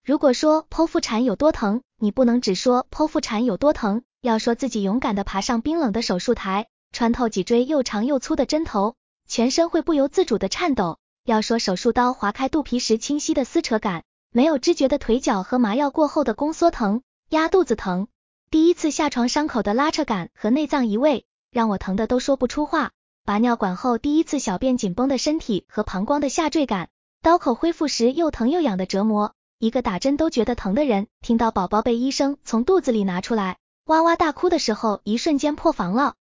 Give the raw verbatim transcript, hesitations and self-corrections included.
如果说剖腹产有多疼，你不能只说剖腹产有多疼，要说自己勇敢地爬上冰冷的手术台，穿透脊椎又长又粗的针头，全身会不由自主地颤抖，要说手术刀划开肚皮时清晰的撕扯感，没有知觉的腿脚和麻药过后的宫缩疼、压肚子疼，第一次下床伤口的拉扯感和内脏移位，让我疼得都说不出话。拔尿管后第一次小便紧绷的身体和膀胱的下坠感，刀口恢复时又疼又痒的折磨，一个打针都觉得疼的人，听到宝宝被医生从肚子里拿出来，哇哇大哭的时候，一瞬间破防了。